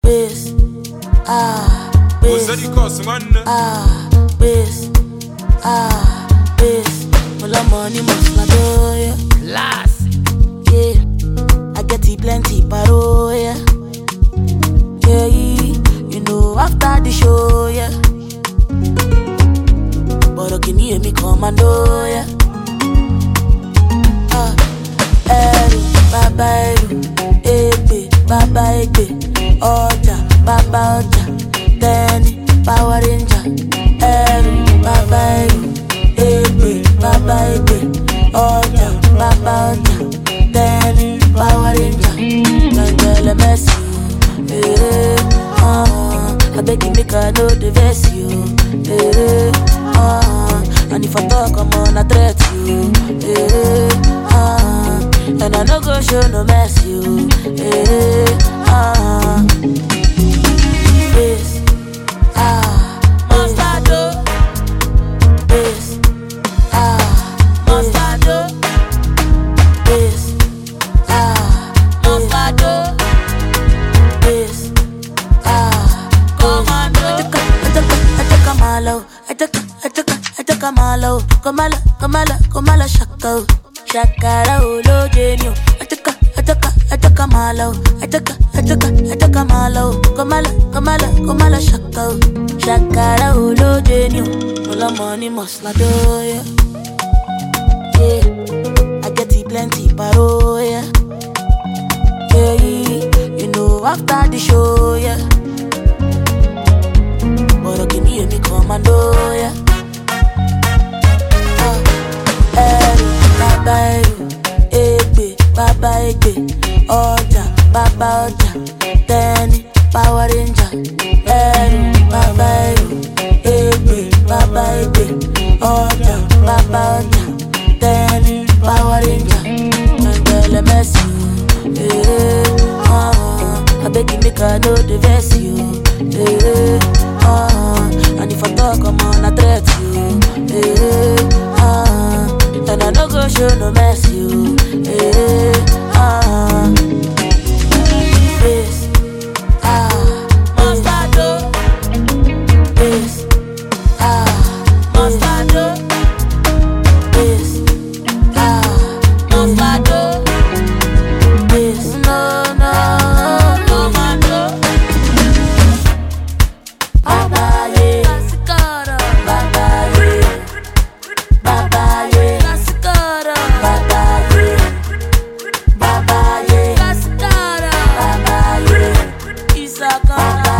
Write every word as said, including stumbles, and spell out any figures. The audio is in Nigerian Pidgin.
Bass, ah, bass, ah, bass, ah, bass. All the money must not go, yeah. Last. Yeah, I get it plenty paro, yeah. Yeah, you know after the show, yeah. But you can hear me commando, yeah. Ah, eru, baba eru, egbe, baba egbe, oja, baba oja, Tenny, Power Ranger. Eru, baba eru, egbe, baba egbe, oja, baba oja, Tenny, Power Ranger. Angela Messi, eh, ah, I beg you make I know the verse you, eh, ah, and if I talk I'm on a threat you, eh, ah, and I no go show no mess you, eh, ah, bass, ah, Mostardo, bass, ah, Mostardo, bass, ah, Mostardo, bass, ah, Commando. I take a malo, I take a, I take a, I take a malo, Kamala, Kamala, Kamala Shako, Shakara Ulo Genio. I take a, I take a, I take a malo, I take a, I take a, I take a malo, Kamala, Kamala, Kamala Shako, Shakara Ulo Genio. All the money must not do, yeah. Yeah, I get it plenty paro, yeah. Yeah, you know after the show, yeah. But you can hear me commando, yeah. Ah, eru, baba eru, egbe, baba egbe, oja, baba oja, Tenny, Power Ranger. Eru, baba eru, egbe, baba egbe, oja, baba oja, Tenny, Power Ranger. Angela Messi, eh, ah, I beg you make I know the verse you, eh, ah, and if I talk I'm on a threat you, eh, ah, and I no go show no mess you, eh, ah, bass, ah, Mostardo, bass, ah, Mostardo, bass, ah, Mostardo, bass, no, no, Commando. Baba ye, Baba ye, Baba ye, Baba ye, Baba ye, Baba ye, Isaka.